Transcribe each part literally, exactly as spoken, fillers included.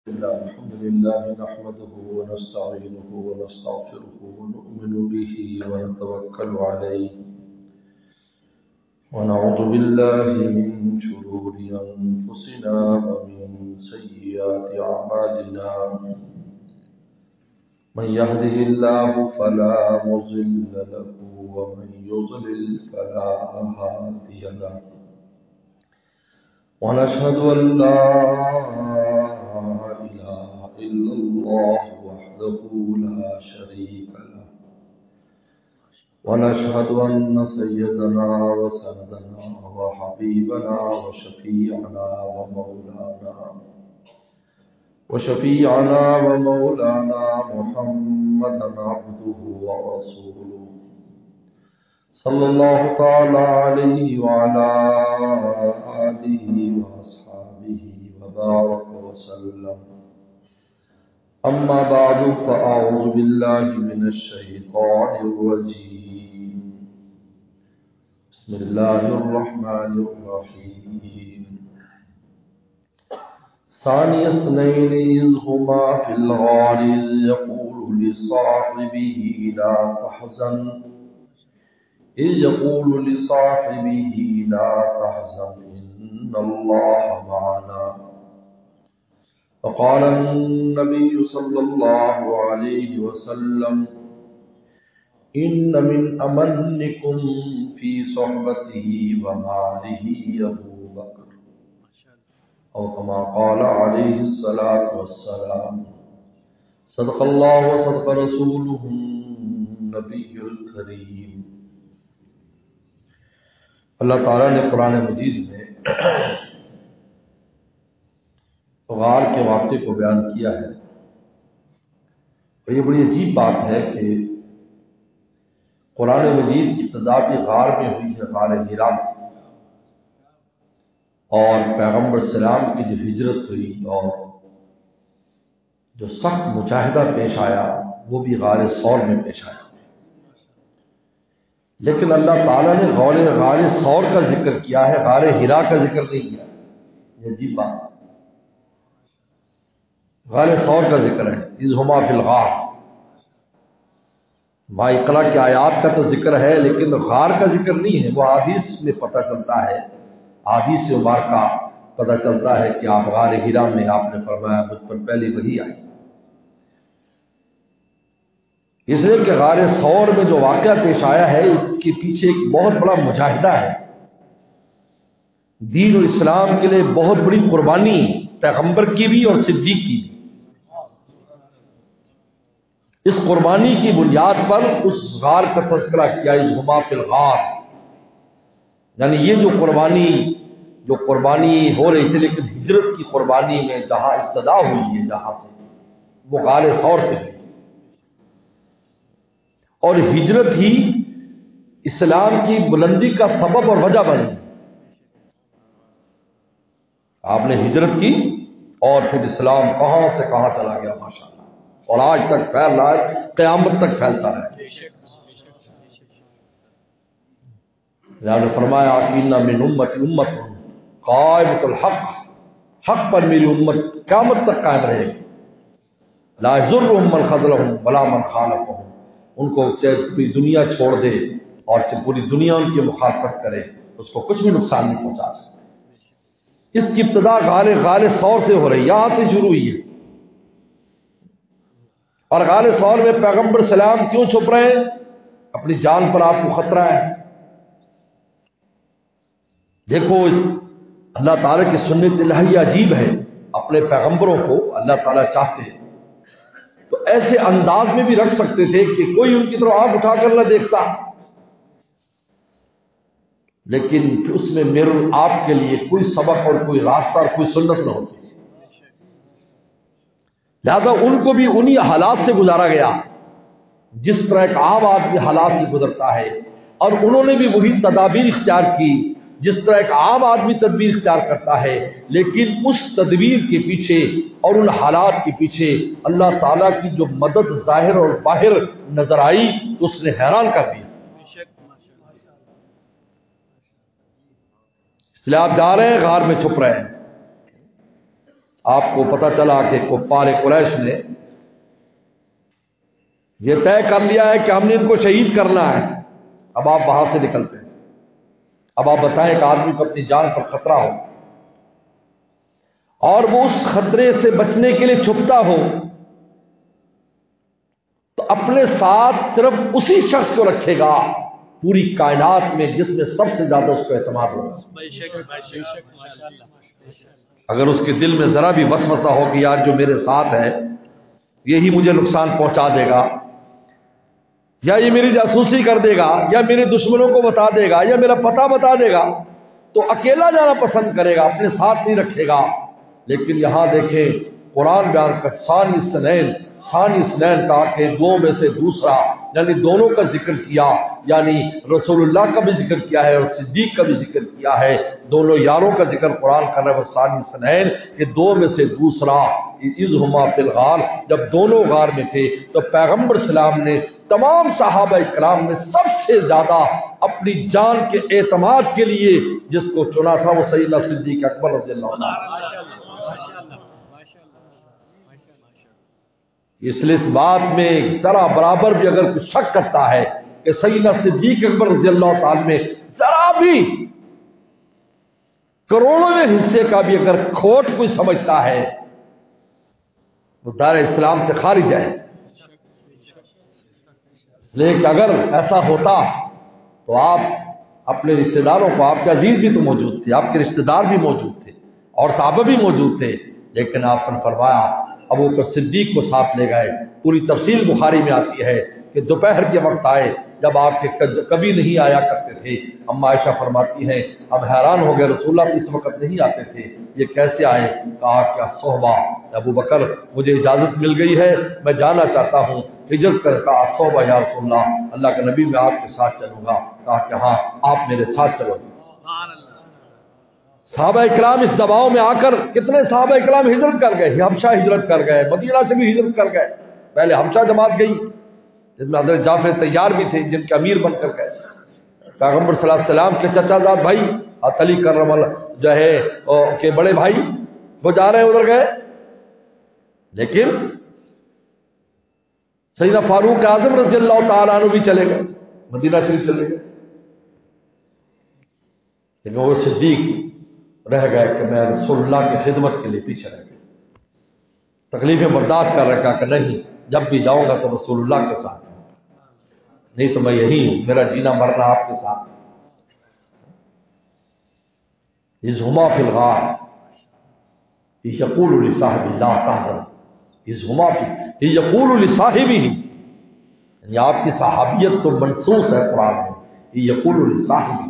الحمد لله نحمده ونستعينه ونستغفره ونؤمن به ونتوكل عليه ونعوذ بالله من شرور أنفسنا ومن سيئات أعمالنا من يهده الله فلا مضل له ومن يضلل فلا هادي له ونشهد أن لا إله إلا الله وحده لا شريك له ونشهد أن سيدنا وسندنا وحبيبنا وشفيعنا ومولانا وشفيعنا ومولانا محمدا عبده ورسوله صلى الله تعالى عليه وعلى آله وأصحابه وبارك وسلم. أما بعد فأعوذ بالله من الشيطان الرجيم. بسم الله الرحمن الرحيم. ثاني اثنين إذ هما في الغار إذ يقول لصاحبه لا تحزن إذ يقول لصاحبه لا تحزن إن الله معنا. فقال النبي صلى الله عليه وسلم إن من أمنكم في صحبته وماله أبو بكر أو كما قال عليه الصلاة والسلام. صدق الله وصدق رسوله النبي الكريم. اللہ تعالیٰ نے قرآن مجید میں غار کے واقعے کو بیان کیا ہے. اور یہ بڑی عجیب بات ہے کہ قرآن مجید کی ابتدا بھی غار میں ہوئی ہے، غار حرا میں، اور پیغمبر السلام کی جو ہجرت ہوئی اور جو سخت مجاہدہ پیش آیا وہ بھی غار ثور میں پیش آیا. لیکن اللہ تعالیٰ نے غار غار ثور کا ذکر کیا ہے، غار حرا کا ذکر نہیں کیا. یہ عجیب بات. غار ثور کا ذکر ہے، اذ ہما فی الغار. بھائی اقرا کی آیات کا تو ذکر ہے لیکن غار کا ذکر نہیں ہے. وہ حدیث میں پتہ چلتا ہے، حدیث مبارکہ پتہ چلتا ہے کہ آپ غار حرا میں آپ نے فرمایا مجھ پر پہلی وحی آئی. اس لیے کہ غار ثور میں جو واقعہ پیش آیا ہے اس کے پیچھے ایک بہت بڑا مجاہدہ ہے. دین و اسلام کے لیے بہت بڑی قربانی پیغمبر کی بھی اور صدیق کی بھی. اس قربانی کی بنیاد پر اس غار کا تذکرہ کیا، اذ ہما فی الغار. یعنی یہ جو قربانی جو قربانی ہو رہی تھی لیکن ہجرت کی قربانی میں جہاں ابتدا ہوئی ہے جہاں سے وہ غار ثور سے ہوئی. اور ہجرت ہی اسلام کی بلندی کا سبب اور وجہ بنی. آپ نے ہجرت کی اور پھر اسلام کہاں سے کہاں چلا گیا ماشاءاللہ، اور آج تک پھیل رہا ہے، قیامت تک پھیلتا ہے. اللہ نے فرمایا ان من امتی امت قائمۃ الحق، حق پر میری امت قیامت تک قائم رہے گی. لا یضرهم من خذلهم ولا من خالفهم. ان کو چاہے پوری دنیا چھوڑ دے اور چاہے پوری دنیا ان کی مخالفت کرے اس کو کچھ بھی نقصان نہیں پہنچا سکتا. اس کی ابتدا غار غار ثور سے ہو رہی، یہاں سے شروع ہوئی ہے. اور غار ثور میں پیغمبر سلام کیوں چھپ رہے ہیں؟ اپنی جان پر آپ کو خطرہ ہے. دیکھو اللہ تعالیٰ کی سنت الہی عجیب ہے. اپنے پیغمبروں کو اللہ تعالیٰ چاہتے ہیں تو ایسے انداز میں بھی رکھ سکتے تھے کہ کوئی ان کی طرف آنکھ اٹھا کر نہ دیکھتا، لیکن اس میں میرے آپ کے لیے کوئی سبق اور کوئی راستہ اور کوئی سنت نہ ہوتی. لہذا ان کو بھی انہی حالات سے گزارا گیا جس طرح ایک عام آدمی حالات سے گزرتا ہے، اور انہوں نے بھی وہی تدابیر اختیار کی جس طرح ایک عام آدمی تدبیر اختیار کرتا ہے. لیکن اس تدبیر کے پیچھے اور ان حالات کے پیچھے اللہ تعالیٰ کی جو مدد ظاہر اور باہر نظر آئی تو اس نے حیران کر دیا. اس لیے آپ جا رہے ہیں غار میں چھپ رہے ہیں. آپ کو پتہ چلا کہ کفار قریش نے یہ طے کر لیا ہے کہ ہم نے ان کو شہید کرنا ہے. اب آپ وہاں سے نکلتے ہیں. اب آپ بتائیں کہ آدمی کو اپنی جان پر خطرہ ہو اور وہ اس خطرے سے بچنے کے لیے چھپتا ہو تو اپنے ساتھ صرف اسی شخص کو رکھے گا پوری کائنات میں جس میں سب سے زیادہ اس کو اعتماد ہو. اگر اس کے دل میں ذرا بھی وسوسہ ہو کہ یار جو میرے ساتھ ہے یہی مجھے نقصان پہنچا دے گا، یا یہ میری جاسوسی کر دے گا، یا میرے دشمنوں کو بتا دے گا، یا میرا پتہ بتا دے گا، تو اکیلا جانا پسند کرے گا، اپنے ساتھ نہیں رکھے گا. لیکن یہاں دیکھیں قرآن بیان کا ثانی اثنین ثانی اثنین کہا کہ دو میں سے دوسرا، یعنی دونوں کا ذکر کیا، یعنی رسول اللہ کا بھی ذکر کیا ہے اور صدیق کا بھی ذکر کیا ہے. دونوں یاروں کا ذکر قرآن کر رہا ہے وہ ثانی اثنین کہ دو میں سے دوسرا. اذ ہما فی الغار، جب دونوں غار میں تھے تو پیغمبر اسلام نے تمام صحابہ کرام میں سب سے زیادہ اپنی جان کے اعتماد کے لیے جس کو چنا تھا وہ سیدنا صدیق اکبر رضی اللہ عنہ. اس لیے اس بات میں ذرا برابر بھی اگر کوئی شک کرتا ہے کہ سیدنا صدیق اکبر رضی اللہ تعالی میں ذرا بھی کروڑوں میں حصے کا بھی اگر کھوٹ کوئی سمجھتا ہے وہ دار اسلام سے خارج ہے. لیکن اگر ایسا ہوتا تو آپ اپنے رشتہ داروں کو، آپ کے عزیز بھی تو موجود تھے، آپ کے رشتہ دار بھی موجود تھے اور صحابہ بھی موجود تھے، لیکن آپ نے فرمایا ابو بکر صدیق کو ساتھ لے گئے. پوری تفصیل بخاری میں آتی ہے کہ دوپہر کے وقت آئے جب آپ کے کبھی نہیں آیا کرتے تھے. اما عائشہ فرماتی ہیں اب حیران ہو گئے رسول اللہ اس وقت نہیں آتے تھے، یہ کیسے آئے؟ کہا کیا صحبہ ابو بکر مجھے اجازت مل گئی ہے، میں جانا چاہتا ہوں ہجرت کر. کہا صحبہ یا رسول اللہ، اللہ کے نبی میں آپ کے ساتھ چلوں گا. کہا کہ ہاں آپ میرے ساتھ چلو. صحابہ اکرام اس دباؤ میں آ کر کتنے صحابہ اکرام ہجرت کر گئے، حبشہ ہجرت کر گئے، مدینہ سے بھی ہجرت کر گئے. پہلے حبشہ جماعت گئی جس میں حضرت جعفر تیار بھی تھے جن کے امیر بن کر گئے. پیغمبر صلی اللہ علیہ وسلم کے چچا زاد بھائی علی کرم اللہ جو ہے کہ بڑے بھائی وہ جا رہے ہیں ادھر گئے، لیکن سیدنا فاروق اعظم رضی اللہ تعالیٰ عنہ بھی چلے گئے، مدینہ شریف چلے گئے. لیکن وہ صدیق رہ گئے کہ میں رسول اللہ کی خدمت کے لیے پیچھے رہ گیا. تکلیفیں برداشت کر رکھا کہ نہیں جب بھی جاؤں گا تو رسول اللہ کے ساتھ، نہیں تو میں یہی ہوں، میرا جینا مرنا آپ کے ساتھ. اذ ہما فی الغار یقول لصاحبہ لا تحزن، اذ ہما فی یقول لصاحبہ، یعنی آپ کی صحابیت تو منصوص ہے قرآن میں، یقول لصاحبہ.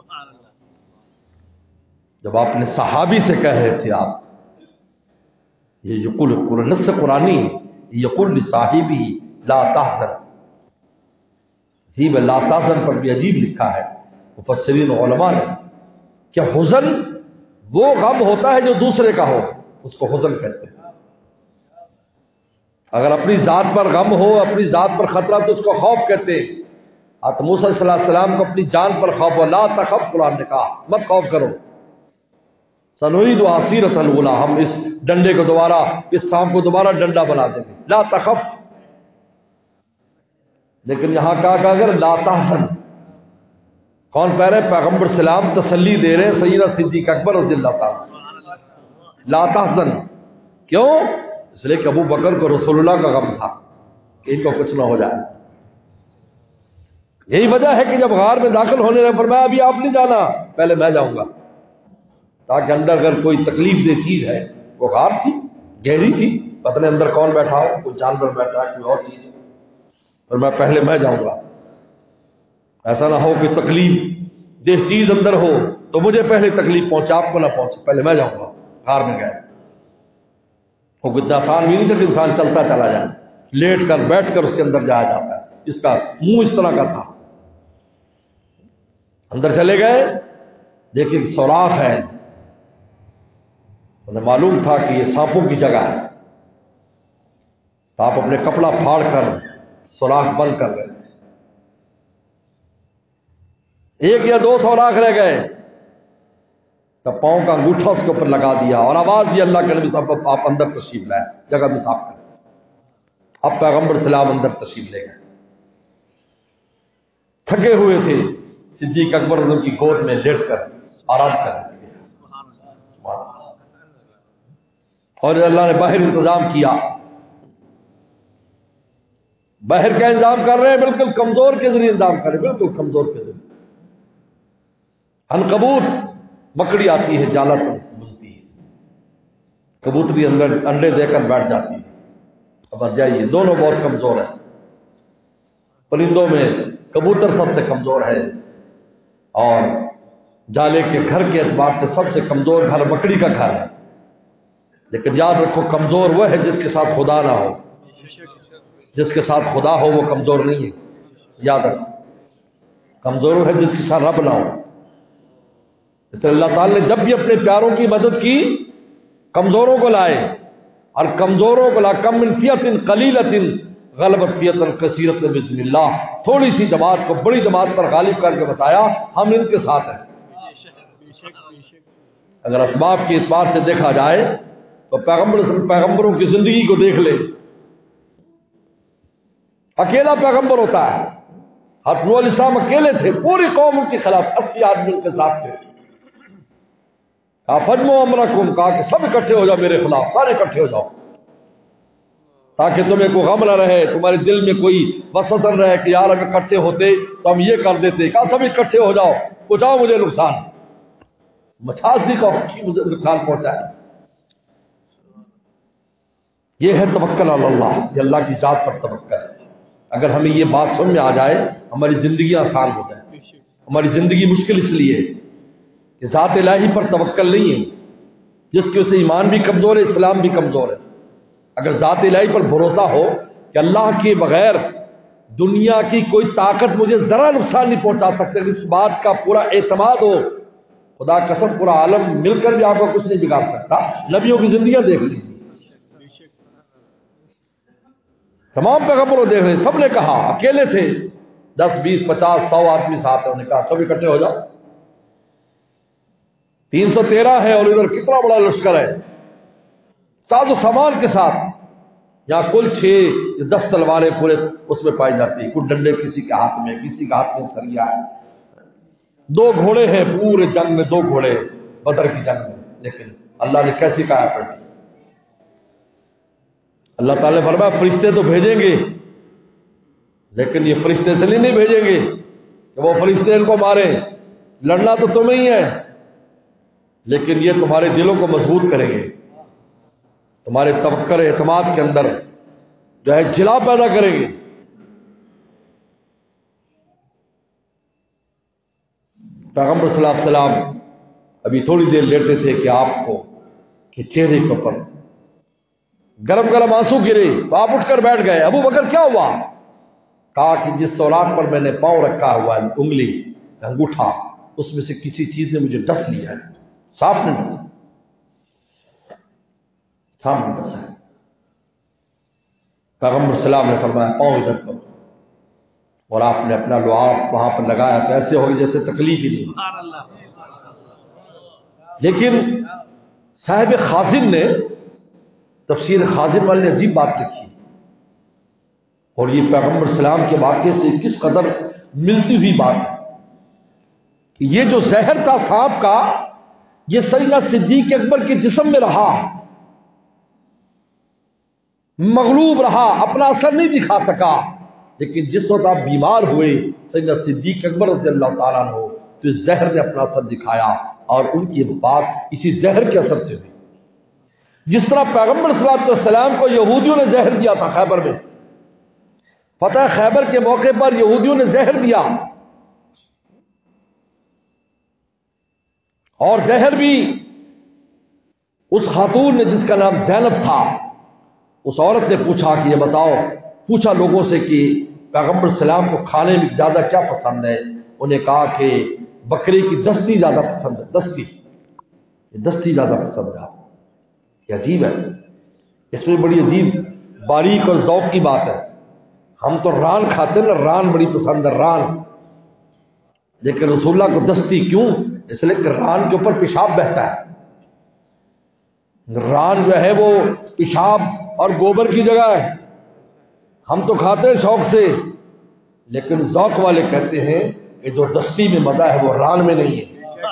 جب آپ نے صحابی سے کہہ رہے تھے آپ یہ یقول نص قرآنی یقول لصاحبہ لا تحزن. عجیب لا تحزن پر بھی عجیب لکھا ہے مفسرین علماء نے کہ حزن وہ غم ہوتا ہے جو دوسرے کا ہو اس کو حزن کہتے ہیں. اگر اپنی ذات پر غم ہو، اپنی ذات پر خطرہ تو اس کو خوف کہتے ہیں. حضرت موسیٰ صلی اللہ علیہ وسلم کو اپنی جان پر خوف ہو، لا تخف، قرآن نے کہا مت خوف کرو. سنعید عصیرۃ الاولیٰ، ہم اس ڈنڈے کو دوبارہ، اس سانپ کو دوبارہ ڈنڈا بنا دیں گے، لا تخف. لیکن یہاں کہا کہ اگر لا تحزن، کون کہہ رہے ہیں؟ پیغمبر سلام تسلی دے رہے ہیں سیدنا صدیق اکبر رضی اللہ تعالیٰ. لا تحزن کیوں؟ اس لیے کہ ابو بکر کو رسول اللہ کا غم تھا کہ ان کو کچھ نہ ہو جائے. یہی وجہ ہے کہ جب غار میں داخل ہونے لگے فرمایا ابھی آپ نہیں جانا، پہلے میں جاؤں گا، تاکہ اندر اگر کوئی تکلیف دہ چیز ہے، وہ غار تھی گہری تھی، پتہ نہیں اندر کون بیٹھا ہو، کوئی جانور بیٹھا ہے، کوئی اور چیز، اور میں پہلے میں جاؤں گا. ایسا نہ ہو کہ تکلیف دہ چیز اندر ہو تو مجھے پہلے تکلیف پہنچا، آپ کو نہ پہنچے، پہلے میں جاؤں گا. غار میں گئے. وہ اتنا آسان بھی نہیں تھا کہ انسان چلتا چلا جائے، لیٹ کر بیٹھ کر اس کے اندر جایا جاتا ہے. اس کا منہ اس طرح کا تھا. اندر چلے گئے، دیکھیں سوراخ ہے، انہیں معلوم تھا کہ یہ سانپوں کی جگہ ہے. تو آپ اپنے کپڑا پھاڑ کر سوراخ بند کر گئے. ایک یا دو سوراخ رہ گئے. تو پاؤں کا انگوٹھا اس کے اوپر لگا دیا اور آواز دی اللہ کے نبی صاحب آپ اندر تشریف لائے، جگہ بھی صاف کریں۔ اب پیغمبر سلام اندر تشریف لے گئے، تھکے ہوئے تھے، صدیق اکبر ان کی گود میں لیٹ کر آرام کر لگے، اور اللہ نے باہر انتظام کیا، باہر کا انتظام کر رہے ہیں، بالکل کمزور کے ذریعے انتظام کر رہے ہیں، بالکل کمزور کے ذریعے۔ عنکبوت مکڑی آتی ہے، جالا بنتی ہے، کبوتری اندر انڈے دے کر بیٹھ جاتی ہے۔ اب آ جائیے، دونوں بہت کمزور ہیں، پرندوں میں کبوتر سب سے کمزور ہے، اور جالے کے گھر کے اعتبار سے سب سے کمزور گھر مکڑی کا گھر ہے، لیکن یاد رکھو کمزور وہ ہے جس کے ساتھ خدا نہ ہو، جس کے ساتھ خدا ہو وہ کمزور نہیں ہے، یاد رکھو، کمزور وہ ہے جس کے ساتھ رب نہ ہو۔ اس لیے اللہ تعالی نے جب بھی اپنے پیاروں کی مدد کی کمزوروں کو لائے، اور کمزوروں کو لا کم من فیۃ قلیلۃ غلبت فیۃ کثیرۃ باذن اللہ، تھوڑی سی جماعت کو بڑی جماعت پر غالب کر کے بتایا ہم ان کے ساتھ ہیں۔ اگر اسباب کے اعتبار سے دیکھا جائے تو پیغمبر پیغمبروں کی زندگی کو دیکھ لے، اکیلا پیغمبر ہوتا ہے، حضرت نوح علیہ السلام اکیلے تھے، پوری قوم ان کے خلاف، اسی آدمی ان کے ساتھ تھے، کہا فجمعوا امرکم، کہا کہ سب اکٹھے ہو جاؤ میرے خلاف، سارے اکٹھے ہو جاؤ، تاکہ تمہیں کوئی غم نہ رہے، تمہارے دل میں کوئی وسوسہ نہ رہے کہ یار اگر اکٹھے ہوتے تو ہم یہ کر دیتے، کہا سب اکٹھے ہو جاؤ، پہنچاؤ مجھے نقصان، مچھاسی کا مجھے نقصان پہنچائے۔ یہ ہے توکل علی اللہ، یہ اللہ کی ذات پر توکل ہے۔ اگر ہمیں یہ بات سمجھ میں آ جائے ہماری زندگی آسان ہو جائے۔ ہماری زندگی مشکل اس لیے کہ ذات الہی پر توکل نہیں ہے، جس کے اسے ایمان بھی کمزور ہے، اسلام بھی کمزور ہے۔ اگر ذات الہی پر بھروسہ ہو کہ اللہ کے بغیر دنیا کی کوئی طاقت مجھے ذرا نقصان نہیں پہنچا سکتے، اس بات کا پورا اعتماد ہو، خدا قسم پورا عالم مل کر بھی آپ کو کچھ نہیں بگاڑ سکتا۔ نبیوں کی زندگیاں دیکھ لی، تمام پیغمبروں دیکھ لیں، سب نے کہا، اکیلے تھے، دس بیس پچاس سو آدمی ساتھ ہیں، انہوں نے کہا سب اکٹھے ہو جاؤ، تین سو تیرہ ہے اور ادھر کتنا بڑا لشکر ہے، ساز و سامان کے ساتھ، یہاں کل چھ یا دس تلواریں پورے اس میں پائی جاتی ہیں، کچھ ڈنڈے کسی کے ہاتھ میں، کسی کے ہاتھ میں سریا ہے، دو گھوڑے ہیں پورے جنگ میں، دو گھوڑے بدر کی جنگ میں، لیکن اللہ نے کیسی کہا پڑتی، اللہ تعالیٰ نے فرمایا فرشتے تو بھیجیں گے، لیکن یہ فرشتے سے نہیں بھیجیں گے کہ وہ فرشتے ان کو ماریں، لڑنا تو تمہیں ہی ہے، لیکن یہ تمہارے دلوں کو مضبوط کریں گے، تمہارے توکل اعتماد کے اندر جو ہے جلا پیدا کریں گے۔ پیغمبر صلی اللہ علیہ وسلم ابھی تھوڑی دیر لیٹے تھے کہ آپ کو کہ چہرے کے اوپر گرم گرم آنسو گرے، تو آپ اٹھ کر بیٹھ گئے۔ ابو بکر کیا ہوا؟ کہا کہ جس سوراخ پر میں نے پاؤں رکھا ہوا ہے، انگلی انگوٹھا، اس میں سے کسی چیز نے مجھے ڈس لیا ہے، صاف نہیں ڈسا، صاف نہیں ڈسا۔ پیغمبر صلی اللہ علیہ وسلم نے فرمایا پاؤں ادھر کرو، اور آپ نے اپنا لعاب وہاں پر لگایا تو ایسے ہوگی جیسے تکلیف ہی نہیں۔ لیکن صاحب خازن نے تفسیر خازن والے نے عجیب بات لکھی، اور یہ پیغمبر اسلام کے واقعے سے کس قدر ملتی ہوئی بات ہے کہ یہ جو زہر تھا سانپ کا، یہ سیدنا صدیق اکبر کے جسم میں رہا، مغلوب رہا، اپنا اثر نہیں دکھا سکا، لیکن جس وقت آپ بیمار ہوئے سیدنا صدیق اکبر رضی اللہ تعالیٰ عنہ، تو اس زہر نے اپنا اثر دکھایا، اور ان کی وفات اسی زہر کے اثر سے ہوئی۔ جس طرح پیغمبر صلی اللہ علیہ وسلم کو یہودیوں نے زہر دیا تھا خیبر میں، فتح خیبر کے موقع پر یہودیوں نے زہر دیا، اور زہر بھی اس خاتون نے جس کا نام زینب تھا، اس عورت نے پوچھا کہ یہ بتاؤ، پوچھا لوگوں سے کہ پیغمبر السلام کو کھانے میں زیادہ کیا پسند ہے، انہیں کہا کہ بکری کی دستی زیادہ پسند ہے، دستی دستی زیادہ پسند ہے۔ یہ عجیب ہے، اس میں بڑی عجیب باریک اور ذوق کی بات ہے۔ ہم تو ران کھاتے ہیں نا، ران بڑی پسند ہے، ران، لیکن رسول اللہ کو دستی کیوں؟ اس لیے کہ ران کے اوپر پیشاب بہتا ہے. ران جو ہے وہ پیشاب اور گوبر کی جگہ ہے. ہم تو کھاتے ہیں شوق سے، لیکن ذوق والے کہتے ہیں کہ جو دستی میں مزہ ہے وہ ران میں نہیں ہے.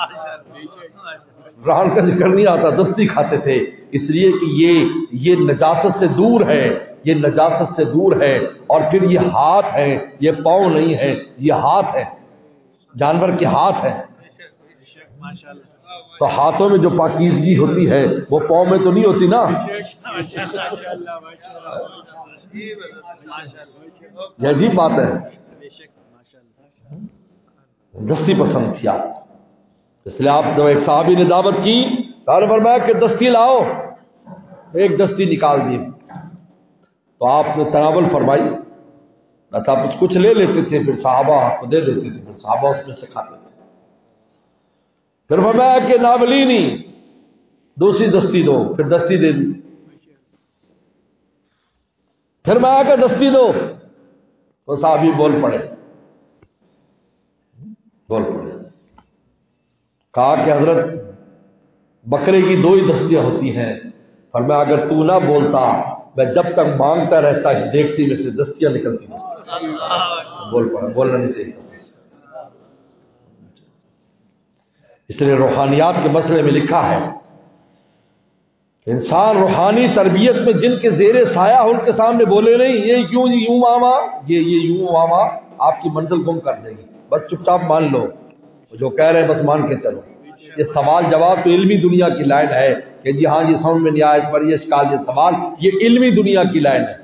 ران کا ذکر نہیں آتا، دستی کھاتے تھے، اس لیے کہ یہ یہ نجاست سے دور ہے، یہ نجاست سے دور ہے. اور پھر یہ ہاتھ ہے، یہ پاؤں نہیں ہے، یہ ہاتھ ہے، جانور کے ہاتھ ہے. تو ہاتھوں میں جو پاکیزگی ہوتی ہے وہ پاؤں میں تو نہیں ہوتی نا. یہ عجیب بات ہے. دستی پسند تھی آپ، اس لیے آپ جب ایک صحابی نے دعوت کی تو فرمایا کہ دستی لاؤ، ایک دستی نکال دی تو آپ نے تناول فرمائی. بس آپ کچھ لے لیتے تھے، پھر صحابہ کو دے دیتے تھے، پھر صحابہ اس میں سے کھاتے تھے. پھر فرمایا کہ ناولینی، دوسری دستی دو، پھر دستی دے دی. پھر میں آ کے دستی دو تو صحابی بول پڑے بول پڑے کہا کہ حضرت بکرے کی دو ہی دستیاں ہوتی ہیں. فرمایا اگر تو نہ بولتا میں جب تک مانگتا رہتا اس دیکھتی میں سے دستیاں نکلتی ہیں. بول پڑا، بولنا نہیں چاہیے. اس لیے روحانیات کے مسئلے میں لکھا ہے انسان روحانی تربیت میں جن کے زیر سایہ ہو ان کے سامنے بولے نہیں. یہ کیوں یوں ماما، یہ یہ یوں ماما آپ کی منزل گم کر دے گی. بس چپ چاپ مان لو، جو کہہ رہے ہیں بس مان کے چلو. یہ سوال جواب تو علمی دنیا کی لائن ہے کہ جی ہاں یہ سمجھ میں نہیں آیا، اس پر یہ اشکال، یہ سوال، یہ علمی دنیا کی لائن ہے.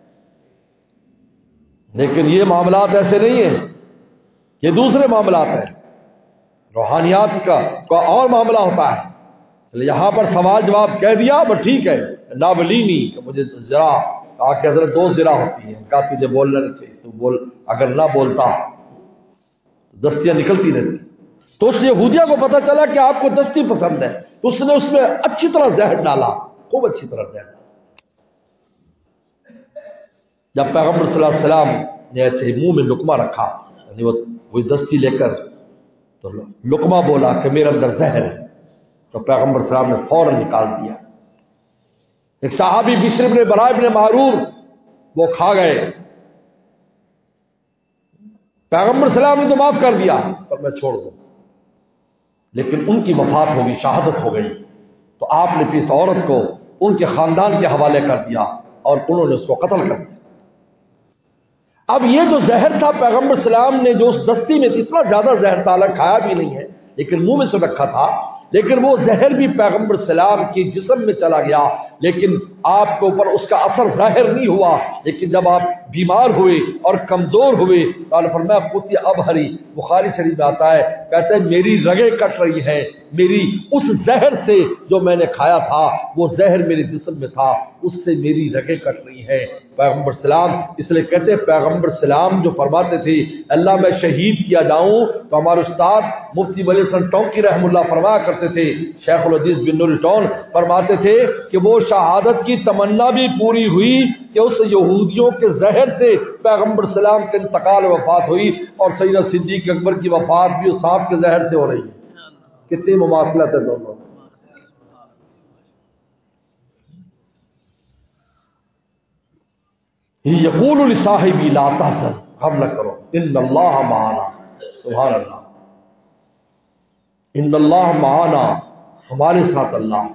لیکن یہ معاملات ایسے نہیں ہیں، یہ دوسرے معاملات ہیں. روحانیات کا کوئی اور معاملہ ہوتا ہے. یہاں پر سوال جواب کہہ دیا بس ٹھیک ہے. ناولینی کہ مجھے ذرا کہا کہ حضرت دو ذرا ہوتی ہیں، کہا تجھے بولنا نہیں چاہیے، تو بول. اگر نہ بولتا دستیاں نکلتی رہتی. تو اس یہودیہ کو پتا چلا کہ آپ کو دستی پسند ہے، تو اس نے اس میں اچھی طرح زہر ڈالا، خوب اچھی طرح زہر ڈالا. جب پیغمبر صلی اللہ علیہ وسلم نے ایسے منہ میں لقمہ رکھا، یعنی وہ وہی دستی لے کر تو لقمہ بولا کہ میرے اندر زہر ہے، تو پیغمبر صلی اللہ علیہ وسلم نے فوراً نکال دیا. ایک صحابی بشر بن براء بن معرور وہ کھا گئے، پیغمبر صلی اللہ علیہ وسلم نے تو معاف کر دیا پر میں چھوڑ دوں، لیکن ان کی وفات ہو گئی، شہادت ہو گئی. تو آپ نے پھر اس عورت کو ان کے خاندان کے حوالے کر دیا اور انہوں نے اس کو قتل کر دیا. اب یہ جو زہر تھا پیغمبر صلی اللہ علیہ وسلم نے جو اس دستی میں اتنا زیادہ زہر تالا کھایا بھی نہیں ہے لیکن منہ میں سے رکھا تھا، لیکن وہ زہر بھی پیغمبر صلی اللہ علیہ وسلم کے جسم میں چلا گیا، لیکن آپ کے اوپر اس کا اثر ظاہر نہیں ہوا. لیکن جب آپ بیمار ہوئے اور کمزور ہوئے تو اللہ فرمایا قوتی ابہری، بخاری شریف میں آتا ہے، کہتے ہیں میری رگیں کٹ رہی ہیں، میری اس زہر سے جو میں نے کھایا تھا، وہ زہر میرے جسم میں تھا، اس سے میری رگیں کٹ رہی ہیں. پیغمبر سلام اس لیے کہتے ہیں پیغمبر سلام جو فرماتے تھے اللہ میں شہید کیا جاؤں، تو ہمارے استاد مفتی ولی حسن ٹونکی رحم اللہ فرمایا کرتے تھے، شیخ الحدیث بن نور ٹون فرماتے تھے کہ وہ شہادت کی تمنا بھی پوری ہوئی کہ اس یہودیوں کے زہر سے پیغمبر سلام کے انتقال و وفات ہوئی، اور سیدنا صدیق اکبر کی وفات بھی اس سانپ کے زہر سے ہو رہی ہے. کتنی مماثلت ہے دونوں. یقول لصاحبی لا تحزن، غم نہ کرو، ان اللہ معنا، سبحان اللہ، ان اللہ معنا، ہمارے ساتھ اللہ.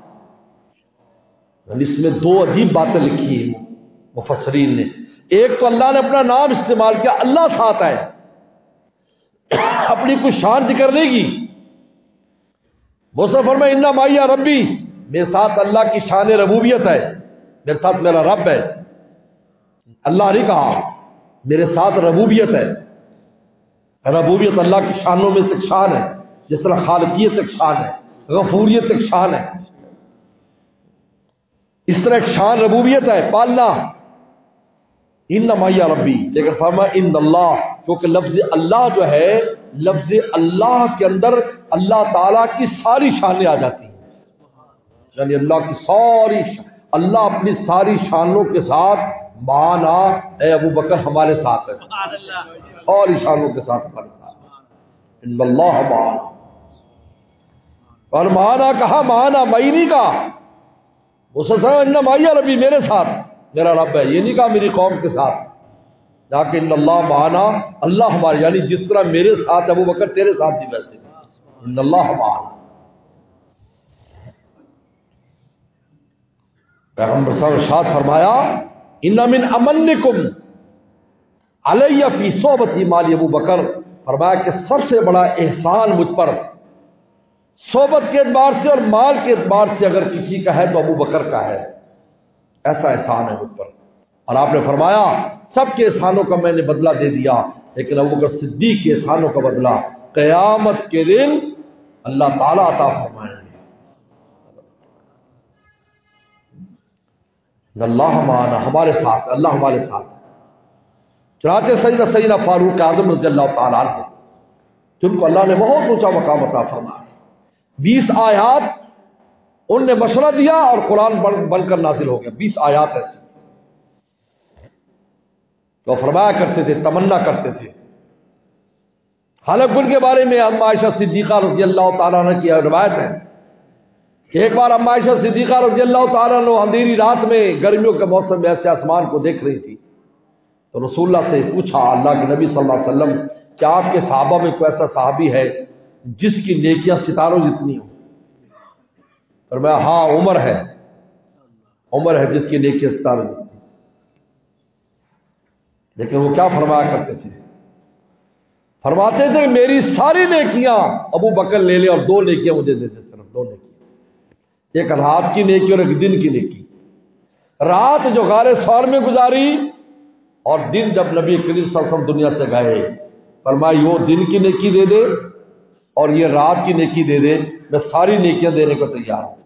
اس میں دو عجیب باتیں لکھی ہیں مفسرین نے. ایک تو اللہ نے اپنا نام استعمال کیا، اللہ ساتھ ہے، اپنی کوئی شان ذکر نہیں کی. موسیٰ فرمایا انا معی ربی، میرے ساتھ اللہ کی شان ربوبیت ہے، میرے ساتھ میرا رب ہے. اللہ نے کہا میرے ساتھ ربوبیت ہے. ربوبیت اللہ کی شانوں میں سے ایک شان ہے، جس طرح خالقیت ایک شان ہے، غفوریت ایک شان ہے، اس طرح ایک شان ربوبیت ہے پالنا. ان معی ربی، لیکن فرمایا ان اللہ، کیونکہ لفظ اللہ جو ہے، لفظ اللہ کے اندر اللہ تعالیٰ کی ساری شانیں آ جاتی ہیں. یعنی اللہ کی ساری شان، اللہ اپنی ساری شانوں کے ساتھ معنا، اے ابو بکر ہمارے ساتھ ہے، ساری شانوں کے ساتھ ہمارے ساتھ. ان اللہ معنا، اور مانا کہا مانا مئی نہیں کہا مسلسل مایا ربی میرے ساتھ میرا رب ہے، یہ نہیں کہا میری قوم کے ساتھ، لیکن اللہ معنا اللہ ہمارے، یعنی جس طرح میرے ساتھ ابو بکر تیرے ساتھ بھی ویسے ان اللہ معنا۔ پیغمبر صلی اللہ علیہ وسلم ارشاد فرمایا ان من امنکم علی فی صحبتی مال ابو بکر، فرمایا کہ سب سے بڑا احسان مجھ پر صحبت کے اعتبار سے اور مال کے اعتبار سے اگر کسی کا ہے تو ابو بکر کا ہے، ایسا احسان ہے مجھ پر۔ اور آپ نے فرمایا سب کے احسانوں کا میں نے بدلہ دے دیا، لیکن ابو بکر صدیق کے احسانوں کا بدلہ قیامت کے دن اللہ تعالیٰ عطا فرمائیں گے۔ اللہ معنا ہمارے ساتھ، اللہ ہمارے ساتھ۔ چنانچہ سیدنا سیدنا فاروق اعظم رضی اللہ تعالیٰ عنہ جن کو اللہ نے بہت اونچا مقام عطا فرمایا، بیس آیات ان نے مشورہ دیا اور قرآن بن کر نازل ہو گیا، بیس آیات ایسی تو فرمایا کرتے تھے، تمنا کرتے تھے۔ حالانکہ ان کے بارے میں ام عائشہ صدیقہ رضی اللہ تعالیٰ عنہ کی روایت ہے کہ ایک بار ام عائشہ صدیقہ رضی اللہ تعالیٰ عنہ اندھیری رات میں گرمیوں کے موسم میں ایسے آسمان کو دیکھ رہی تھی تو رسول اللہ سے پوچھا اللہ کے نبی صلی اللہ علیہ وسلم کیا آپ کے صحابہ میں کوئی ایسا صحابی ہے جس کی نیکیاں ستاروں جتنی ہوں؟ فرمایا ہاں عمر ہے، عمر ہے جس کی نیکیاں ستاروں جتنی، لیکن وہ کیا فرمایا کرتے تھے؟ فرماتے تھے میری ساری نیکیاں ابو بکر لے لے اور دو نیکیاں مجھے دے دے، صرف دو نیکیاں، ایک رات کی نیکی اور ایک دن کی نیکی۔ رات جو غار ثور میں گزاری اور دن جب نبی کریم صلی اللہ علیہ وسلم دنیا سے گئے، فرمایا وہ دن کی نیکی دے دے اور یہ رات کی نیکی دے دے، میں ساری نیکیاں دینے کو تیار ہوں۔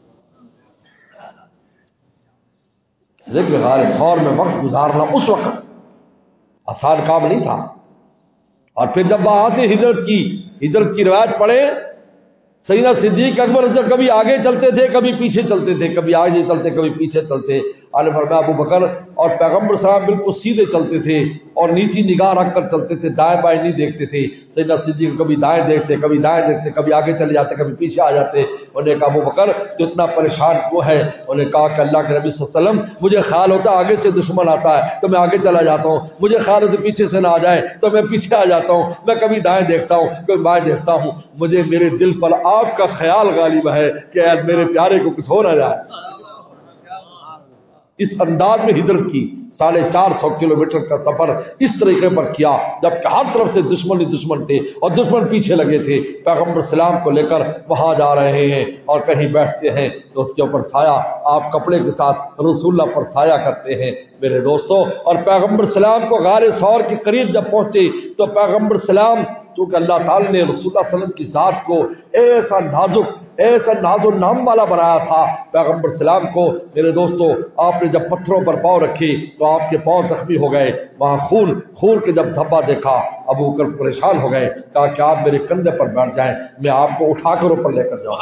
لیکن غار ثور میں وقت گزارنا اس وقت آسان کام نہیں تھا، اور پھر جب وہاں سے ہجرت کی ہجرت کی روایت پڑھے، سیدنا صدیق اکبر جب کبھی آگے چلتے تھے کبھی پیچھے چلتے تھے، کبھی آگے چلتے کبھی پیچھے چلتے، آل فرمایا ابو بکر اور پیغمبر صاحب بالکل سیدھے چلتے تھے اور نیچی نگاہ رکھ کر چلتے تھے، دائیں بائیں نہیں دیکھتے تھے۔ سیدنا صدیق کبھی دائیں دیکھتے کبھی دائیں دیکھتے، کبھی آگے چلے جاتے کبھی پیچھے آ جاتے۔ انہوں نے کہا ابو بکر تو اتنا پریشان کیوں ہے؟ انہوں نے کہا کہ اللہ کے نبی صلی اللہ علیہ وسلم مجھے خیال ہوتا ہے آگے سے دشمن آتا ہے تو میں آگے چلا جاتا ہوں، مجھے خیال ہوتا ہے پیچھے سے نہ آ جائے تو میں پیچھے آ جاتا ہوں، میں کبھی دائیں دیکھتا ہوں کبھی بائیں دیکھتا ہوں، مجھے میرے دل پر آپ کا خیال غالب ہے کہ اے میرے پیارے کو کچھ ہو نہ جائے۔ اس انداز میں ہجرت کی، ساڑھے چار سو کلومیٹر کا سفر اس طریقے پر کیا جبکہ ہر طرف سے دشمن ہی دشمن تھے اور دشمن پیچھے لگے تھے۔ پیغمبر سلام کو لے کر وہاں جا رہے ہیں اور کہیں بیٹھتے ہیں تو اس کے اوپر سایہ، آپ کپڑے کے ساتھ رسول اللہ پر سایہ کرتے ہیں میرے دوستوں۔ اور پیغمبر سلام کو غار ثور کے قریب جب پہنچے تو پیغمبر سلام چونکہ اللہ تعالی نے رسول اللہ صلی اللہ علیہ وسلم کی ذات کو ایسا نازک ایسا ناز و نام والا بنایا تھا، پیغمبر سلام کو میرے دوستو آپ نے جب پتھروں پر پاؤں رکھے تو آپ کے پاؤں زخمی ہو گئے، وہاں خون خون کے جب دھبا دیکھا ابو بکر پریشان ہو گئے، کہا کہ آپ میرے کندھے پر بیٹھ جائیں میں آپ کو اٹھا کر اوپر لے کر جاؤں۔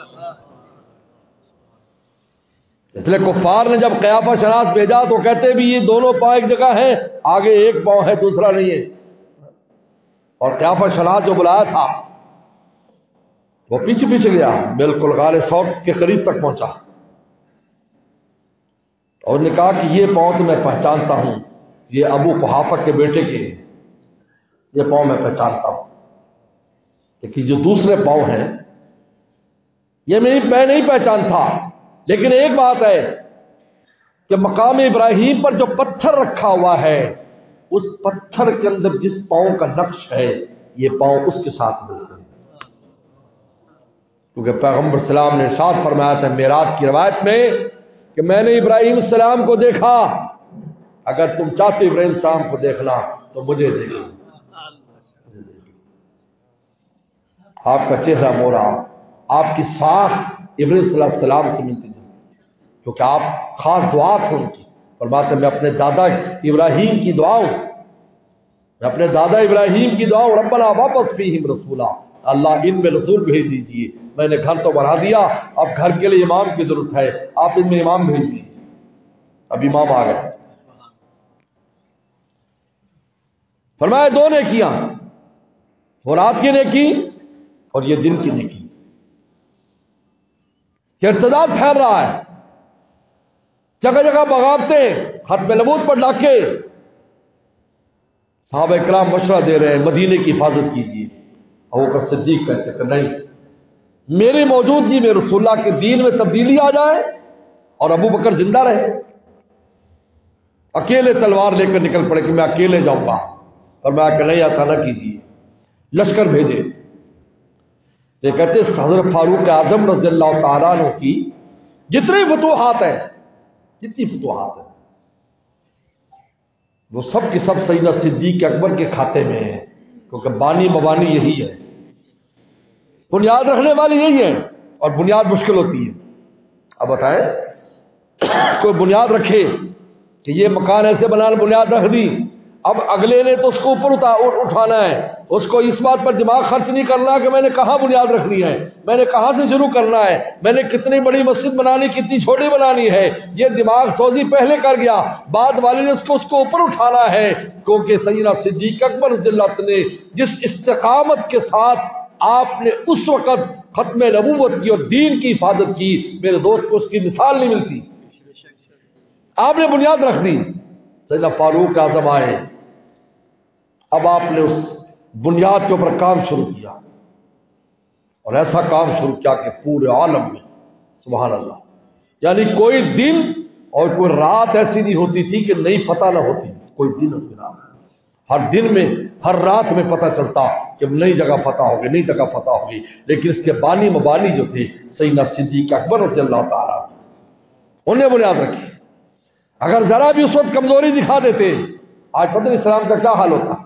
اس لیے کفار نے جب قیافہ شناس بھیجا تو کہتے بھی یہ دونوں پاؤں ایک جگہ ہیں، آگے ایک پاؤں ہے دوسرا نہیں ہے، اور قیافہ شناس جو بلایا تھا وہ پیچھے پیچھے گیا، بالکل غار ثور کے قریب تک پہنچا اور نے کہا کہ یہ پاؤں تو میں پہچانتا ہوں، یہ ابو قحافہ کے بیٹے کے یہ پاؤں میں پہچانتا ہوں، لیکن جو دوسرے پاؤں ہیں یہ میں نہیں پہچانتا۔ لیکن ایک بات ہے کہ مقام ابراہیم پر جو پتھر رکھا ہوا ہے اس پتھر کے اندر جس پاؤں کا نقش ہے یہ پاؤں اس کے ساتھ ملتے ہیں، کیونکہ پیغمبر السلام نے ارشاد فرمایا تھا معراج کی روایت میں کہ میں نے ابراہیم السلام کو دیکھا، اگر تم چاہتے ابراہیم السلام کو دیکھنا تو مجھے دیکھنا۔ آپ کا چہرہ مورا، آپ کی ساکھ ابراہیم صلی اللہ علیہ وسلم سے ملتی تھی کیونکہ آپ خاص دعا تھے ان کی۔ فرماتے میں اپنے دادا ابراہیم کی دعا ہوں، میں اپنے دادا ابراہیم کی دعا ہوں، ربنا واپس فیہم رسولا، اللہ ان میں رسول بھیج دیجیے، میں نے گھر تو بنا دیا اب گھر کے لیے امام کی ضرورت ہے، آپ ان میں امام بھیج دیجیے۔ اب امام آ گئے۔ فرمایا دو نیکیاں، وہ رات کی نیکی اور یہ دن کی نیکی۔ کہ ارتداد پھیل رہا ہے، جگہ جگہ بغاوتیں، ختم نبوت پر ڈاکے. صحابہ کرام مشورہ دے رہے ہیں مدینے کی حفاظت کیجیے. ابوبکر صدیق کہتے کہ نہیں، میری موجودگی میں رسول اللہ کے دین میں تبدیلی آ جائے اور ابو بکر زندہ رہے. اکیلے تلوار لے کر نکل پڑے کہ میں اکیلے جاؤں گا، اور میں کہ نہیں ایسا نہ کیجیے. لشکر بھیجے. یہ کہتے حضرت فاروق اعظم رضی اللہ تعالیٰ عنہ کی جتنی فتوحات ہیں جتنی فتوحات ہیں وہ سب کی سب سیدنا صدیق اکبر کے کھاتے میں ہیں، کیونکہ بانی مبانی یہی ہے، بنیاد رکھنے والی یہی ہے، اور بنیاد مشکل ہوتی ہے. اب بتائیں کوئی بنیاد رکھے کہ یہ مکان ایسے بنانا، بنیاد رکھ دی، اب اگلے نے تو اس کو اوپر اٹھانا ہے، اس کو اس بات پر دماغ خرچ نہیں کرنا کہ میں نے کہاں بنیاد رکھنی ہے، میں نے کہاں سے شروع کرنا ہے، میں نے کتنی بڑی مسجد بنانی، کتنی چھوٹی بنانی ہے. یہ دماغ سوزی پہلے کر گیا، بعد والے نے اس کو اس کو اوپر اٹھانا ہے. کیونکہ سیدنا صدیق اکبر رضی اللہ عنہ نے جس استقامت کے ساتھ آپ نے اس وقت ختم نبوت کی اور دین کی حفاظت کی، میرے دوست کو اس کی مثال نہیں ملتی. آپ نے بنیاد رکھ دی. سیدنا فاروق اعظم آئے، اب آپ نے اس بنیاد کے اوپر کام شروع کیا، اور ایسا کام شروع کیا کہ پورے عالم میں سبحان اللہ، یعنی کوئی دن اور کوئی رات ایسی نہیں ہوتی تھی کہ نئی فتح نہ ہوتی. کوئی دن اور کوئی رات، ہر دن میں ہر رات میں پتہ چلتا کہ نئی جگہ فتح ہوگی، نئی جگہ فتح ہوگی. لیکن اس کے بانی مبانی جو تھے سیدنا صدیق اکبر رضی اللہ تعالیٰ انہیں بنیاد رکھی. اگر ذرا بھی اس وقت کمزوری دکھا دیتے، آج پتہ نہیں اسلام کا کیا حال ہوتا.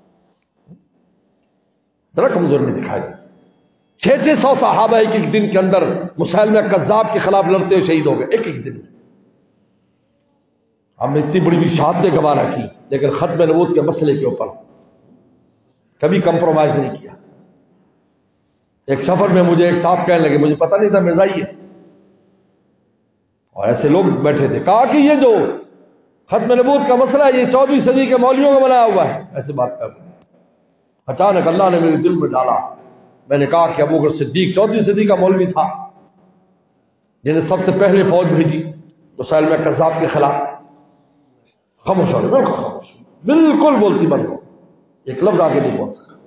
ذرا کمزوری نہیں دکھائی. چھ چھ سو صحابہ ایک ایک دن کے اندر مسیلمہ کذاب کے خلاف لڑتے ہوئے شہید ہو گئے، ایک ایک دن میں. ہم نے اتنی بڑی بڑی شہادتیں گوارا کی، لیکن ختم نبوت کے مسئلے کے اوپر کبھی کمپرومائز نہیں کیا. ایک سفر میں مجھے ایک صاحب کہنے لگے، مجھے پتہ نہیں تھا مرزائی ہے، اور ایسے لوگ بیٹھے تھے، کہا کہ یہ جو ختم نبوت کا مسئلہ ہے یہ چودہویں صدی کے مولویوں کا بنایا ہوا ہے. ایسے بات کر رہے ہیں. اچانک اللہ نے میرے دل میں ڈالا. میں نے کہا کہ ابوبکر صدیق چودہویں صدی کا مولوی تھا، جنہیں سب سے پہلے فوج بھیجی مسیلمہ کذاب کے خلاف. خاموش ہو، بالکل خاموش، بالکل بولتی بند ہو، ایک لفظ آگے نہیں بول سکا.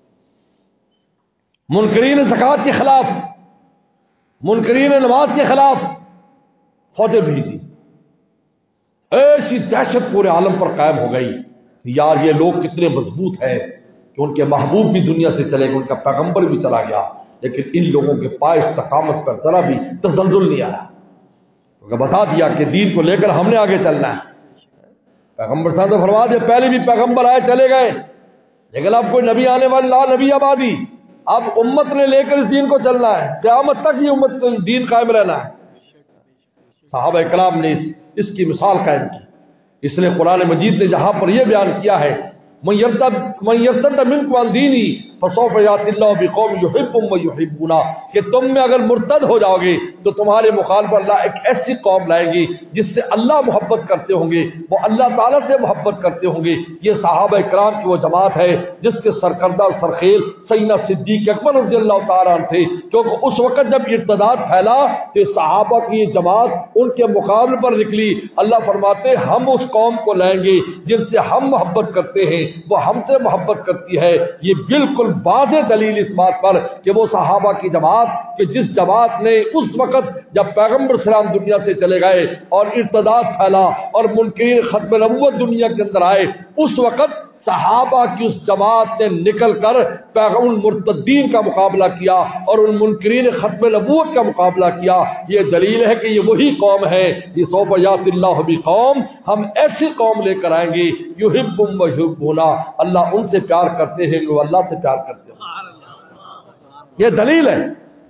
منکرین زکوٰۃ کے خلاف، منکرین نماز کے خلاف فوجیں بھیجی. ایسی دہشت پورے عالم پر قائم ہو گئی، یار یہ لوگ کتنے مضبوط ہیں کہ ان کے محبوب بھی دنیا سے چلے گئے، ان کا پیغمبر بھی چلا گیا، لیکن ان لوگوں کے پائے استقامت پر ذرا بھی تزلزل نہیں آیا. کیونکہ بتا دیا کہ دین کو لے کر ہم نے آگے چلنا ہے. پیغمبر صاحب نے فرما دیا پہلے بھی پیغمبر آئے چلے گئے، لیکن اب کوئی نبی آنے والا، لا نبی آبادی، اب امت نے لے کر اس دین کو چلنا ہے، قیامت تک یہ امت کو دین قائم رہنا ہے. صحابہ کرام نے اس, اس کی مثال قائم کی. اس لیے قرآن مجید نے جہاں پر یہ بیان کیا ہے من یرتد منکم عن دینی فسوف یأتی اللہ بقوم یحبهم ویحبونہ، کہ تم میں اگر مرتد ہو جاؤ گے تو تمہارے مخالف اللہ ایک ایسی قوم لائیں گے جس سے اللہ محبت کرتے ہوں گے، وہ اللہ تعالیٰ سے محبت کرتے ہوں گے. یہ صحابہ کرام کی وہ جماعت ہے جس کے سرکردہ اور سرخیل سیدنا صدیق اکبر رضی اللہ تعالیٰ عنہ تھے. کیونکہ اس وقت جب ارتداد پھیلا تو صحابہ کی یہ جماعت ان کے مقابلے پر نکلی. اللہ فرماتے ہم اس قوم کو لائیں گے جن سے ہم محبت کرتے ہیں، وہ ہم سے محبت کرتی ہے. یہ بالکل واضح دلیل اس بات پر کہ وہ صحابہ کی جماعت کہ جس جماعت نے اس وقت جب پیغمبر سلام دنیا سے چلے گئے اور ارتداد پھیلا اور منکرین ختم نبوت دنیا کے اندر آئے، اس وقت صحابہ کی اس جماعت نے نکل کر پیغمبر مرتدین کا مقابلہ کیا اور ان منکرین ختم نبوت کا مقابلہ کیا. یہ دلیل ہے کہ یہ وہی قوم ہے. یہ سوف یأتی اللہ بقوم، ہم ایسی قوم لے کر آئیں گے یحبهم ویحبونہ، اللہ ان سے پیار کرتے ہیں وہ اللہ سے پیار کرتے ہیں. یہ دلیل ہے،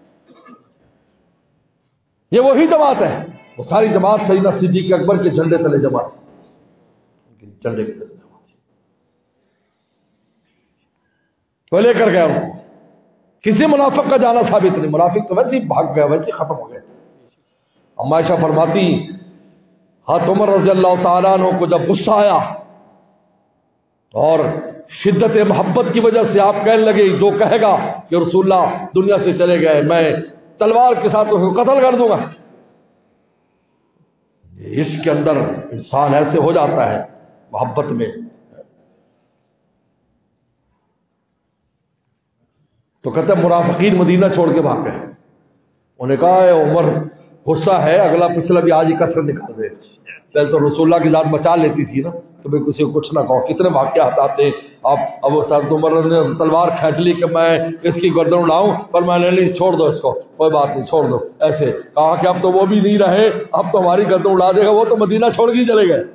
یہ وہی جماعت ہے. وہ ساری جماعت سیدنا صدیق اکبر کے جھنڈے تلے جماعت، جھنڈے کے تلے تو لے کر گیا ہوں. کسی منافق کا جانا ثابت نہیں، منافق تو ویسے ہی بھاگ گیا، ویسے ہی ختم ہو گیا. ام عائشہ فرماتی حضرت عمر رضی اللہ تعالیٰ عنہ کو جب غصہ آیا اور شدت محبت کی وجہ سے آپ کہنے لگے جو کہے گا کہ رسول اللہ دنیا سے چلے گئے، میں تلوار کے ساتھ اس کو قتل کر دوں گا. اس کے اندر انسان ایسے ہو جاتا ہے محبت میں. تو کہتے ہیں منافقین مدینہ چھوڑ کے بھاگ گئے. انہوں نے کہا اے عمر غصہ ہے, اگلا پچھلا بھی آج ہی کثرت نکال دے. پہلے تو رسول اللہ کی ذات بچا لیتی تھی نا, تو میں کسی کو کچھ نہ کہو. کتنے واقعات آتے ہیں. آپ ابو صاحب عمر نے تلوار کھینچ لی کہ میں اس کی گردن اڑاؤں, پر میں نے نہیں, چھوڑ دو اس کو, کوئی بات نہیں, چھوڑ دو. ایسے کہا کہ اب تو وہ بھی نہیں رہے, اب تو ہماری گردن اڑا دے گا, وہ تو مدینہ چھوڑ کے چلے گئے.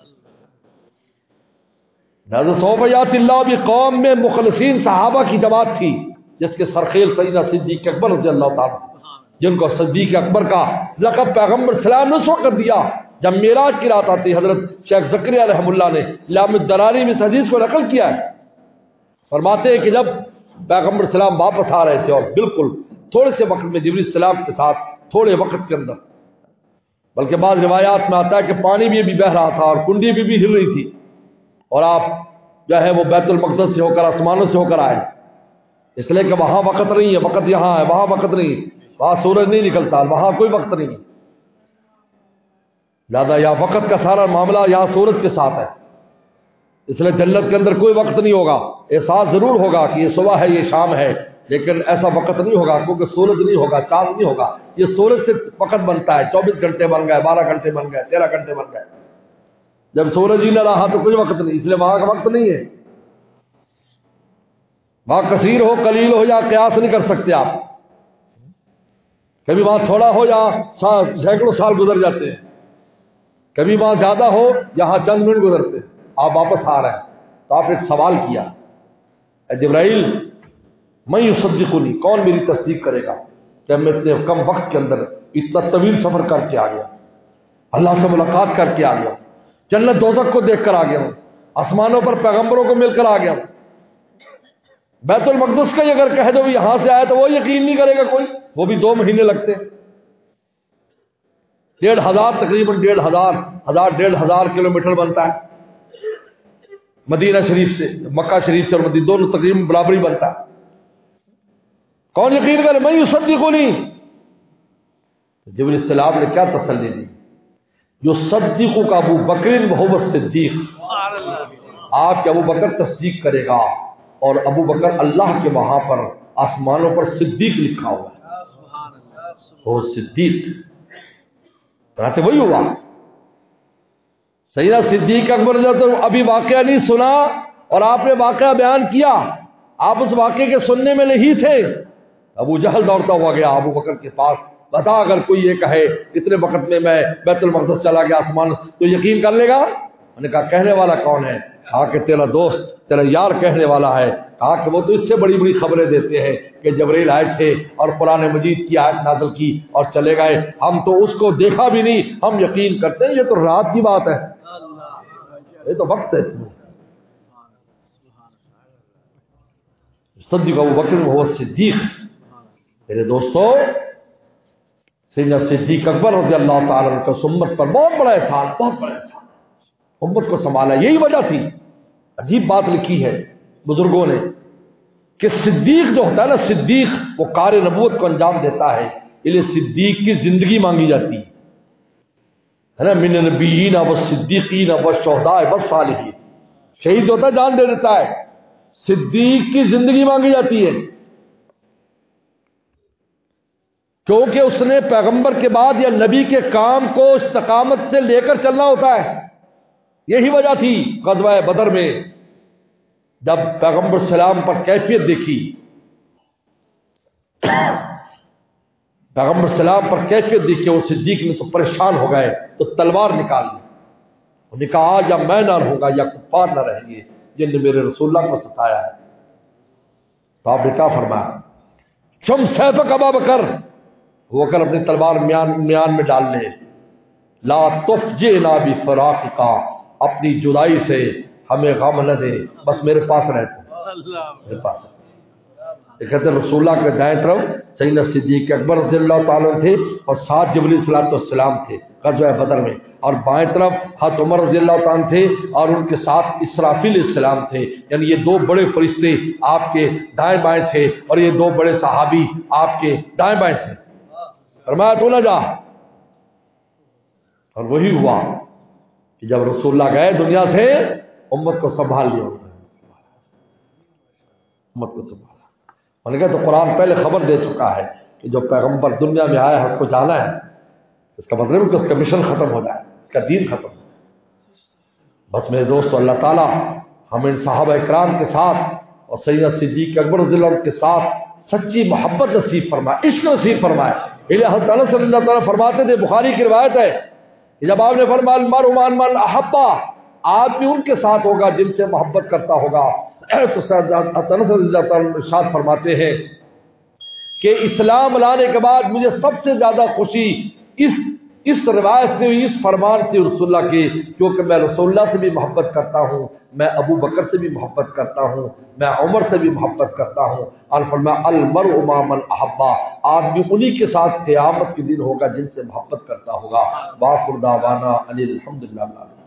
سوفیات اللہ بھی قوم میں مخلصین صحابہ کی جماعت تھی, جس کے سرخیل سیدنا صدیق اکبر رضی اللہ تعالیٰ, جن کو صدیق اکبر کا لقب پیغمبر سلام نے اس وقت دیا جب معراج کی رات آتی. حضرت شیخ زکریا رحم اللہ نے لام الدراری میں اس حدیث کو نقل کیا ہے. فرماتے ہیں کہ جب پیغمبر سلام واپس آ رہے تھے, اور بالکل تھوڑے سے وقت میں جبریل السلام کے ساتھ, تھوڑے وقت کے اندر, بلکہ بعض روایات میں آتا ہے کہ پانی بھی بھی بہ رہا تھا اور کنڈی بھی بھی ہل رہی تھی, اور آپ جو ہے وہ بیت المقدس سے ہو کر آسمانوں سے ہو کر آئے, اس لیے کہ وہاں وقت نہیں ہے, وقت یہاں ہے, وہاں وقت نہیں, وہاں سورج نہیں نکلتا, وہاں کوئی وقت نہیں. لہذا یا وقت کا سارا معاملہ یہاں سورج کے ساتھ ہے, اس لیے جنت کے اندر کوئی وقت نہیں ہوگا. احساس ضرور ہوگا کہ یہ صبح ہے, یہ شام ہے, لیکن ایسا وقت نہیں ہوگا, کیونکہ سورج نہیں ہوگا, چاند نہیں ہوگا. یہ سورج سے وقت بنتا ہے. چوبیس گھنٹے بن گئے, بارہ گھنٹے بن گئے, تیرہ گھنٹے بن گئے. جب سورج ہی نہ رہا تو کوئی وقت نہیں, اس لیے وہاں کا وقت نہیں ہے. وہاں کثیر ہو, قلیل ہو, یا قیاس نہیں کر سکتے آپ. کبھی وہاں تھوڑا ہو, یا سینکڑوں سال گزر جاتے ہیں. کبھی وہاں زیادہ ہو, یہاں چند منٹ گزرتے ہیں. آپ واپس آ رہے ہیں تو آپ ایک سوال کیا, اے جبرائیل میں یصدقنی, کون میری تصدیق کرے گا کہ میں اتنے کم وقت کے اندر اتنا طویل سفر کر کے آ گیا, اللہ سے ملاقات کر کے آ گیا, جنت دوزخ کو دیکھ کر آ گیا ہوں, آسمانوں پر پیغمبروں کو مل کر آ گیا ہوں. بیت المقدس کا اگر کہہ دو یہاں سے آیا تو وہ یقین نہیں کرے گا کوئی, وہ بھی دو مہینے لگتے. ڈیڑھ ہزار تقریباً ڈیڑھ ہزار ہزار ڈیڑھ ہزار کلو میٹر بنتا ہے مدینہ شریف سے, مکہ شریف سے, اور مدینہ دونوں تقریباً برابری بنتا ہے. کون یقین کرے؟ میں یصدقنی. جبریل السلام نے کیا تسلی دی؟ یصدق کا ابو بکر وہو الصدیق, آپ کے ابو بکر تصدیق کرے گا, اور ابو بکر اللہ کے وہاں پر آسمانوں پر صدیق لکھا ہوا ہے, وہ صدیق. تو وہی ہوا. سیدنا صدیق اکبر تو ابھی واقعہ نہیں سنا, اور آپ نے واقعہ بیان کیا, آپ اس واقعے کے سننے میں نہیں تھے. ابو جہل دوڑتا ہوا گیا ابو بکر کے پاس, بتا اگر کوئی یہ کہے اتنے وقت میں میں بیت المقدس چلا گیا آسمان, تو یقین کر لے گا؟ میں نے کہا کہنے والا کون ہے؟ کہا کہ تیرا دوست, تیرا یار کہنے والا ہے. کہا کہ وہ تو اس سے بڑی بڑی خبریں دیتے ہیں کہ جبرائیل آئے تھے اور قرآن مجید کی آیت نازل کی اور چلے گئے, ہم تو اس کو دیکھا بھی نہیں, ہم یقین کرتے ہیں یہ تو رات کی بات ہے, یہ تو وقت ہے. صدیق ابو بکر وہ صدیق. میرے دوستو, سیدنا صدیق اکبر رضی اللہ تعالیٰ عنہ کا امت پر بہت بڑا احسان, بہت بڑا احسان, امت کو سنبھالا. یہی وجہ تھی, عجیب بات لکھی ہے بزرگوں نے, کہ صدیق جو ہوتا ہے نا, صدیق وہ کار نبوت کو انجام دیتا ہے, اس لیے صدیق کی زندگی مانگی جاتی ہے نا. من النبیین والصدیقین والشہداء والصالحین, شہید ہوتا ہے جان دے دیتا ہے, صدیق کی زندگی مانگی جاتی ہے, کیونکہ اس نے پیغمبر کے بعد یا نبی کے کام کو استقامت سے لے کر چلنا ہوتا ہے. یہی وجہ تھی غزوہ بدر میں جب پیغمبر سلام پر کیفیت دیکھی, پیغمبر سلام پر کیفیت دیکھی, وہ صدیق نے تو پریشان ہو گئے, تو تلوار نکال لی. انہوں نے کہا یا میں نہ رہوں گا یا کفار نہ رہیں گے جن نے میرے رسول اللہ کو ستایا ہے. تو آپ نے کیا فرمایا؟ شم سیفک ابا بکر, وہ کر اپنی تلوار میان میان میں ڈال لے. لا تفجئنا بفراقک, اپنی جدائی سے ہمیں غم نہ دے, بس میرے پاس رہتے, میرے پاس. یہ کہتے ہیں رسول اللہ کے دائیں طرف سیدنا صدیق اکبر رضی اللہ تعالیٰ تھے, اور ساتھ جبریل صلاۃ السلام تھے غزوہ بدر میں, اور بائیں طرف حضرت عمر رضی اللہ تعالیٰ تھے, اور ان کے ساتھ اسرافیل السلام تھے. یعنی یہ دو بڑے فرشتے آپ کے دائیں بائیں تھے, اور یہ دو بڑے صحابی آپ کے دائیں بائیں تھے. فرمایا تو نہ جا. اور وہی ہوا کہ جب رسول اللہ گئے دنیا سے امت کو سنبھال لیا انہوں نے، امت کو سنبھالا. میں نے کہا تو قرآن پہلے خبر دے چکا ہے کہ جو پیغمبر دنیا میں آیا ہے اس کو جانا ہے، اس کا مطلب ہے کہ اس کا مشن ختم ہو جائے، اس کا دین ختم ہو جائے. بس میرے دوستو، اللہ تعالیٰ ہم ان صحابہ اکرام کے ساتھ اور سیدنا صدیق اکبر رضی اللہ عنہ کے ساتھ سچی محبت نصیب فرمائے، عشق نصیب فرمائے. اللہ تعالیٰ صلی اللہ تعالیٰ فرماتے تھے، بخاری کی روایت ہے کہ جب آپ نے فرمایا المرء مع من احبا، آدمی ان کے ساتھ ہوگا جن سے محبت کرتا ہوگا. تو تعالیٰ صلی اللہ تعالیٰ ارشاد فرماتے ہیں کہ اسلام لانے کے بعد مجھے سب سے زیادہ خوشی اس اس روایت سے، اس فرمان سے رسول اللہ کی، کیونکہ میں رسول اللہ سے بھی محبت کرتا ہوں، میں ابو بکر سے بھی محبت کرتا ہوں، میں عمر سے بھی محبت کرتا ہوں. اور فرمایا المرء مع من احبا، آدمی انہی کے ساتھ قیامت کے دن ہوگا جن سے محبت کرتا ہوگا. وآخر دعوانا ان الحمد للہ.